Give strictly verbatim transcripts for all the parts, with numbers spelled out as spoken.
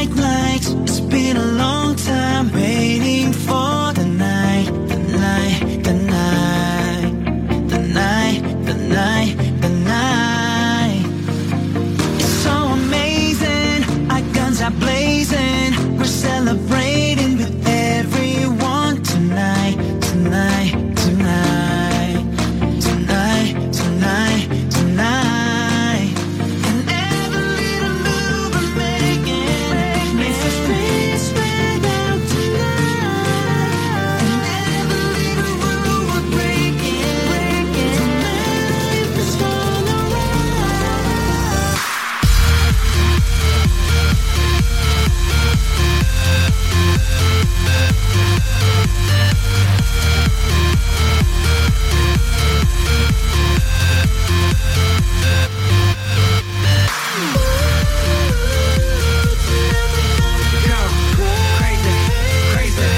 bright lights. It's been a long time waiting for the night, the night, the night, the night, the night, the night. It's so amazing, our guns are blazing. We're celebrating with everyone tonight, tonight, tonight, tonight, tonight, tonight. And every little move we're making makes the streets ring out tonight. And every little rule we're breaking, tonight is gonna rise. Go crazy, crazy.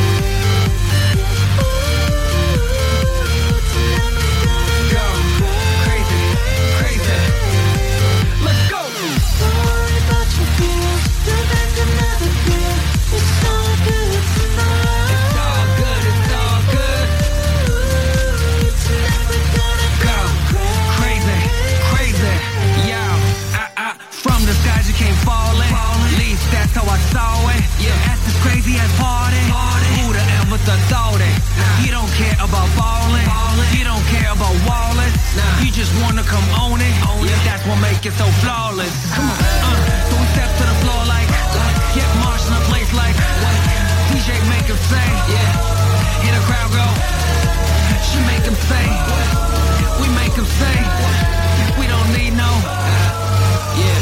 Go crazy, crazy. Let's go. Sorry about your fears, you're back another beer. It's all good tonight. It's all good, it's all good. Tonight we're gonna Go crazy, crazy. Yo, I, I, from the skies you came falling. At least that's how I saw it. Yeah, at this crazy ass party. Who'da ever thought it? You don't care about balling. You don't care about wallet. You just wanna come own it. Yeah, that's what make it so flawless. Come on, uh, so we step to the floor like, get marched in a place like, D J make him say, yeah, hear the crowd go. She make him say, we make him say, we don't need no, yeah.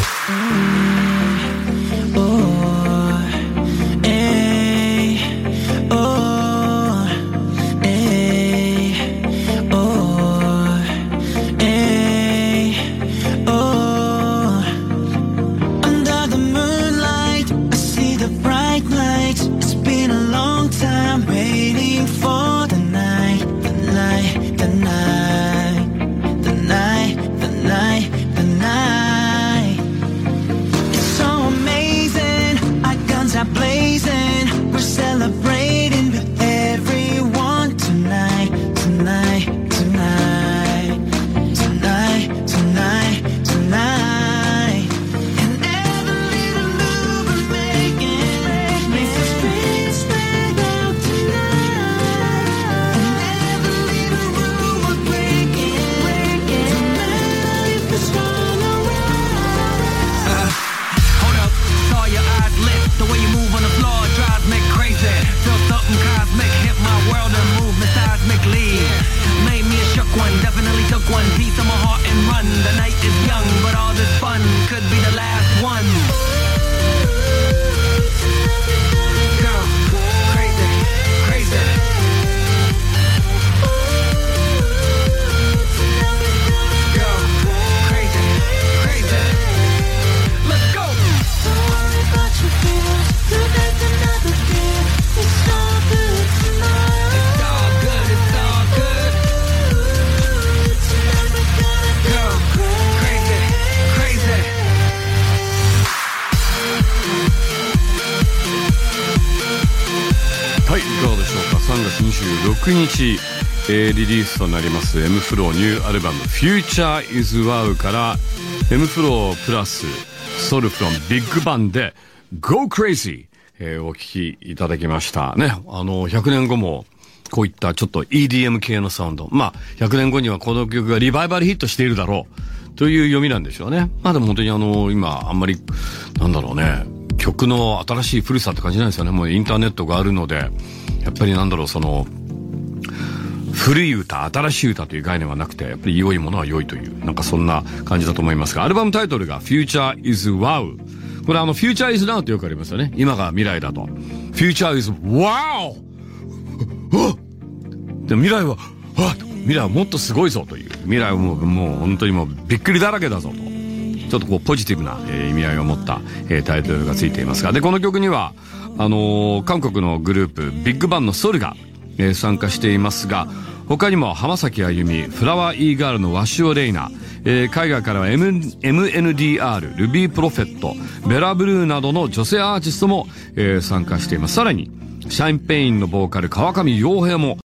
Oh, eh, oh, eh, oh, eh, oh. Under the moonlight, I see the bright lights. It's been a long time waiting for the night, the night, the night, the night, the night, the night. It's so amazing, our guns are blazing. We're celebrating with everyone tonight, tonight, tonight, tonight, tonight, tonight. And every little move we're making makes the streets ring out tonight. And every little rule we're breaking, tonight is gonna rise. Hold up, saw your eyes lit. The way you move on the floor drives me crazy. Feel something cosmic, hit my world and move me seismically. Made me a shook one, definitely took one piece of my heart and run. The night is young, but all this fun could be the last one. Go crazy, crazy. Go crazy, crazy. Let's go. Sorry about your fears, you're back another beer. It's all good tonight. It's all good, it's all good. Tonight we're gonna Go crazy, crazy. はい、いかがでしょうか。さんがつにじゅうろくにち、えー、リリースとなります M フローニューアルバム Future is Wow から M フロープラス Soul from Big Bang で Go Crazy、えー、お聴きいただきましたね。あのひゃくねんごもこういったちょっと イーディーエム 系のサウンド、まあひゃくねんごにはこの曲がリバイバルヒットしているだろうという読みなんでしょうね。まあでも本当にあの今あんまりなんだろうね、曲の新しい古さって感じないですよね。もうインターネットがあるので、やっぱりなんだろう、その古い歌、新しい歌という概念はなくて、やっぱり良いものは良いという、なんかそんな感じだと思いますが、アルバムタイトルが Future is Wow。これあの Future is Now ってよくありますよね。今が未来だと。Future is Wow！ で未来は未来はもっとすごいぞという、未来はもう、もう本当にもうびっくりだらけだぞと、ちょっとこうポジティブな、えー、意味合いを持った、えー、タイトルがついていますが、でこの曲にはあのー、韓国のグループビッグバンのソルが、えー、参加していますが、他にも浜崎あゆみ、フラワーイーガールの鷲尾玲奈、 えー、海外からは エムエヌディーアール、ルビープロフェット、ベラブルーなどの女性アーティストも、えー、参加しています。さらにシャインペインのボーカル川上洋平も